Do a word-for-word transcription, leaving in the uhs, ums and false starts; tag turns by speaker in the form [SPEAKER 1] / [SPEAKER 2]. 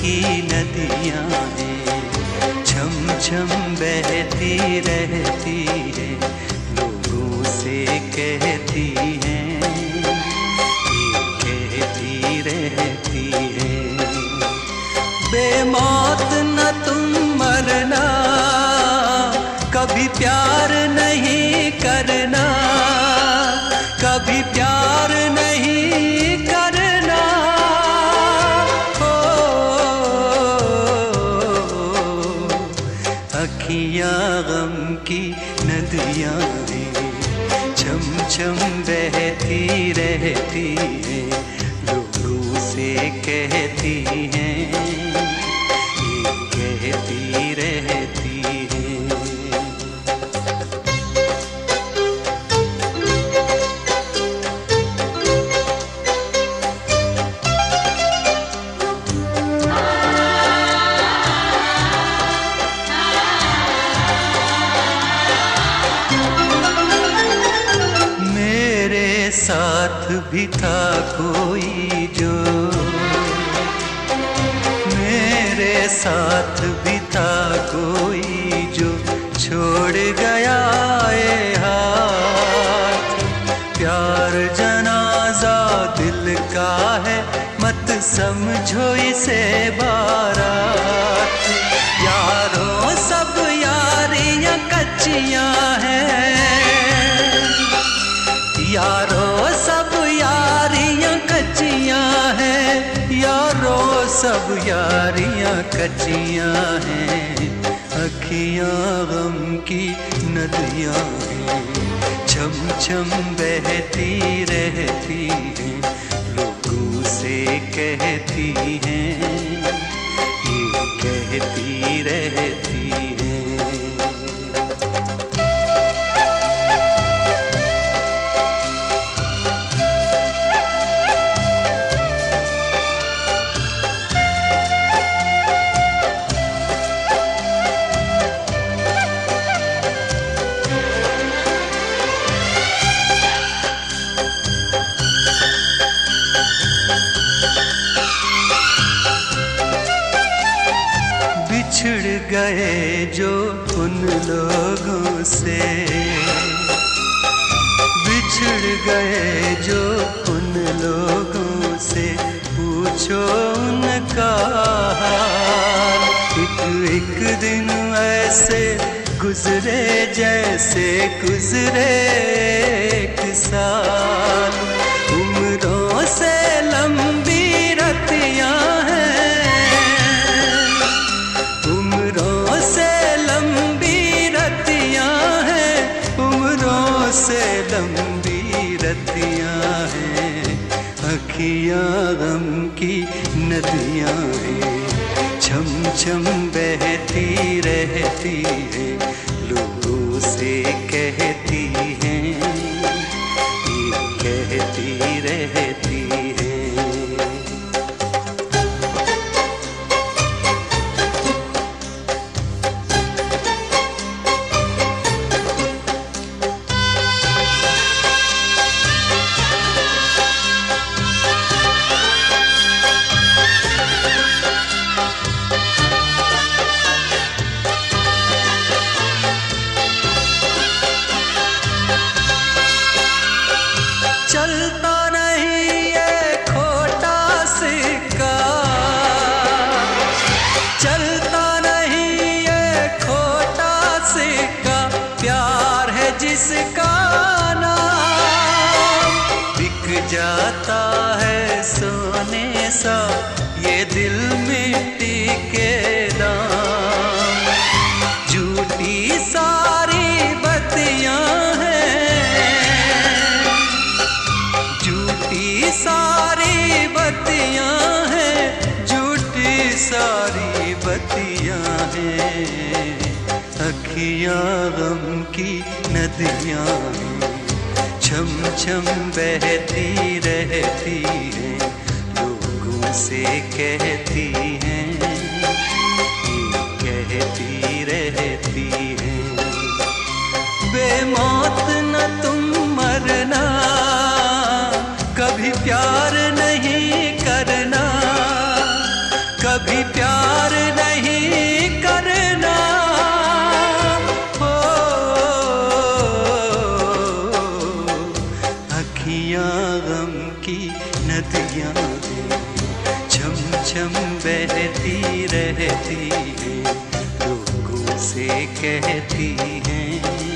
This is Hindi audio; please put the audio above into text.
[SPEAKER 1] की नदियाँ हैं, छम छम बहती रहती है, लोगों से कहती हैं, ये कहती रहती है। बेमौत न तुम मरना, कभी प्यार नहीं करना, कभी प्यार नहीं करना। अखियाँ गम की नदियाँ हैं, छम छम बहती रहती है, लोगों से कहती हैं, ये कहती रहती है। साथ भी था कोई जो, मेरे साथ भी था कोई जो छोड़ गया ये हाथ। प्यार जनाजा दिल का है, मत समझो इसे बारात। यारों सब यारियां कच्चियां हैं, यारों सब यारियां कच्चियां हैं, यारों सब यारियां कच्चियां हैं। अखियां गम की नदियां हैं, छम छम बहती रहती हैं, लोगों से कहती हैं, ये कहती रहती हैं। बिछड़ गए जो उन लोगों से, बिछड़ गए जो उन लोगों से, पूछो उनका हाल। एक एक दिन ऐसे गुजरे जैसे गुजरे एक साल। उम्रों से लंबी रतियां हैं, उम्रों से लंबी रतियां हैं, उम्रों से लंबी रतियां हैं। अखियां गम की नदियां हैं, छम छम बहती रहती है, लोगों से कहती हैं, ये कहती रहती है। चलता नहीं ये खोटा सिक्का, चलता नहीं ये खोटा सिक्का, प्यार है जिसका नाम। बिक जाता है सोने सा ये दिल मिट्टी के दाम। झूठी सारी बत्तियां सारी बत्तियां हैं, झूठी सारी बत्तियां हैं। अखियां गम की नदियां हैं, छम छम बहती रहती हैं, लोगों से कहती हैं, ये कहती रहती हैं। बेमौत न तुम मरना, कभी प्यार नहीं करना, कभी कभी प्यार नहीं करना हो। अखियां गम की नदियां झम झम बहती रहती है, लोगों से कहती हैं